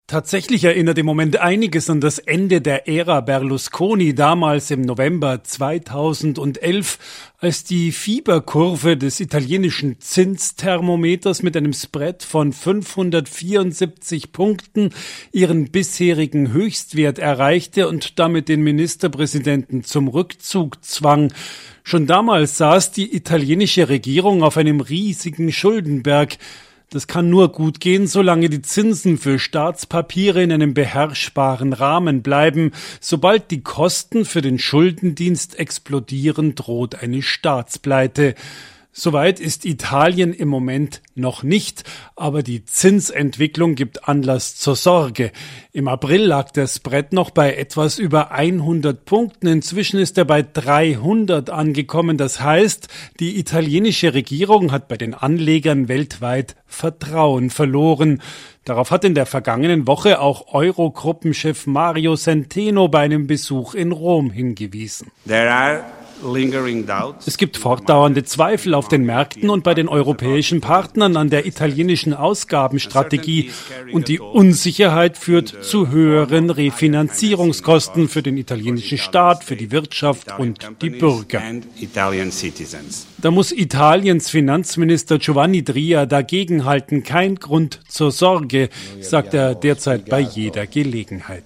Tatsächlich erinnert im Moment einiges an das Ende der Ära Berlusconi, damals im November 2011, als die Fieberkurve des italienischen Zinsthermometers mit einem Spread von 574 Punkten ihren bisherigen Höchstwert erreichte und damit den Ministerpräsidenten zum Rückzug zwang. Schon damals saß die italienische Regierung auf einem riesigen Schuldenberg. Das kann nur gut gehen, solange die Zinsen für Staatspapiere in einem beherrschbaren Rahmen bleiben. Sobald die Kosten für den Schuldendienst explodieren, droht eine Staatspleite. Soweit ist Italien im Moment noch nicht, aber die Zinsentwicklung gibt Anlass zur Sorge. Im April lag der Spread noch bei etwas über 100 Punkten. Inzwischen ist er bei 300 angekommen. Das heißt, die italienische Regierung hat bei den Anlegern weltweit Vertrauen verloren. Darauf hat in der vergangenen Woche auch Eurogruppenchef Mario Centeno bei einem Besuch in Rom hingewiesen. Es gibt fortdauernde Zweifel auf den Märkten und bei den europäischen Partnern an der italienischen Ausgabenstrategie und die Unsicherheit führt zu höheren Refinanzierungskosten für den italienischen Staat, für die Wirtschaft und die Bürger. Da muss Italiens Finanzminister Giovanni Tria dagegenhalten. Kein Grund zur Sorge, sagt er derzeit bei jeder Gelegenheit.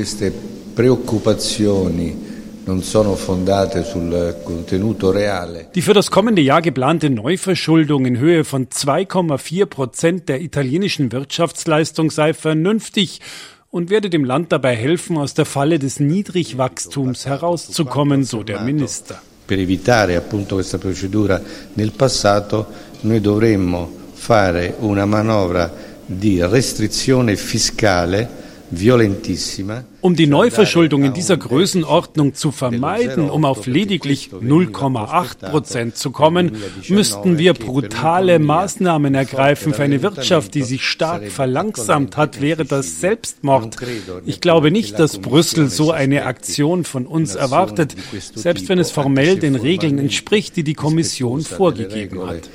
Die für das kommende Jahr geplante Neuverschuldung in Höhe von 2,4% der italienischen Wirtschaftsleistung sei vernünftig und werde dem Land dabei helfen, aus der Falle des Niedrigwachstums herauszukommen, so der Minister. Per evitare appunto questa procedura nel passato, noi dovremmo fare una manovra di restrizione fiscale violentissima. Um die Neuverschuldung in dieser Größenordnung zu vermeiden, um auf lediglich 0,8% zu kommen, müssten wir brutale Maßnahmen ergreifen. Für eine Wirtschaft, die sich stark verlangsamt hat, wäre das Selbstmord. Ich glaube nicht, dass Brüssel so eine Aktion von uns erwartet, selbst wenn es formell den Regeln entspricht, die die Kommission vorgegeben hat.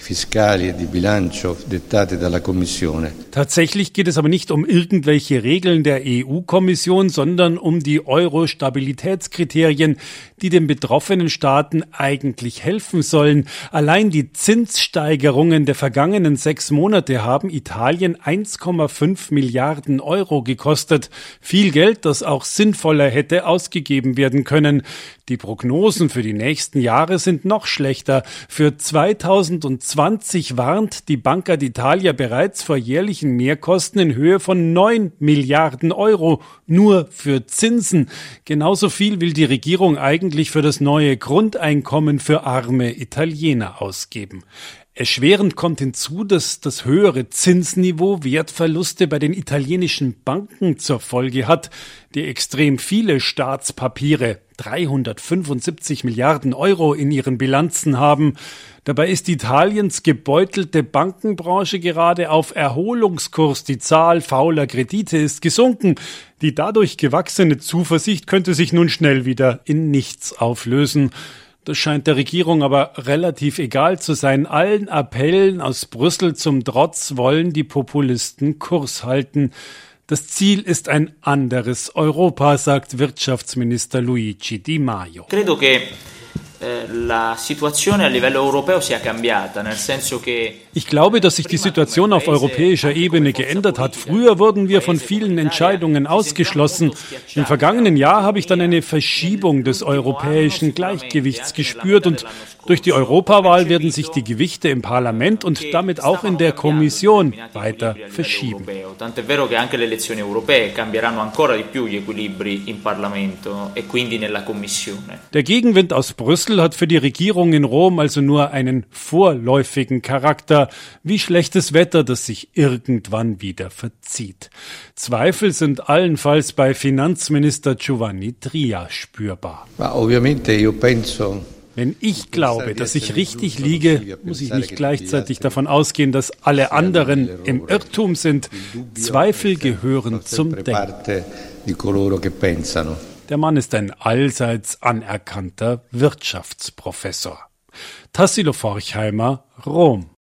Tatsächlich geht es aber nicht um irgendwelche Regeln der EU-Kommission, sondern um die Euro-Stabilitätskriterien, die den betroffenen Staaten eigentlich helfen sollen. Allein die Zinssteigerungen der vergangenen 6 Monate haben Italien 1,5 Milliarden Euro gekostet. Viel Geld, das auch sinnvoller hätte ausgegeben werden können. Die Prognosen für die nächsten Jahre sind noch schlechter. Für 2020 warnt die Banca d'Italia bereits vor jährlichen Mehrkosten in Höhe von 9 Milliarden Euro, nur für Zinsen. Genauso viel will die Regierung eigentlich für das neue Grundeinkommen für arme Italiener ausgeben. Erschwerend kommt hinzu, dass das höhere Zinsniveau Wertverluste bei den italienischen Banken zur Folge hat, die extrem viele Staatspapiere, 375 Milliarden Euro in ihren Bilanzen haben. Dabei ist Italiens gebeutelte Bankenbranche gerade auf Erholungskurs. Die Zahl fauler Kredite ist gesunken. Die dadurch gewachsene Zuversicht könnte sich nun schnell wieder in nichts auflösen. Das scheint der Regierung aber relativ egal zu sein. Allen Appellen aus Brüssel zum Trotz wollen die Populisten Kurs halten. Das Ziel ist ein anderes Europa, sagt Wirtschaftsminister Luigi Di Maio. Ich glaube, dass sich die Situation auf europäischer Ebene geändert hat. Früher wurden wir von vielen Entscheidungen ausgeschlossen. Im vergangenen Jahr habe ich dann eine Verschiebung des europäischen Gleichgewichts gespürt und durch die Europawahl werden sich die Gewichte im Parlament und damit auch in der Kommission weiter verschieben. Der Gegenwind aus Brüssel hat für die Regierung in Rom also nur einen vorläufigen Charakter, wie schlechtes Wetter, das sich irgendwann wieder verzieht. Zweifel sind allenfalls bei Finanzminister Giovanni Tria spürbar. Wenn ich glaube, dass ich richtig liege, muss ich nicht gleichzeitig davon ausgehen, dass alle anderen im Irrtum sind. Zweifel gehören zum Denken. Der Mann ist ein allseits anerkannter Wirtschaftsprofessor. Tassilo Forchheimer, Rom.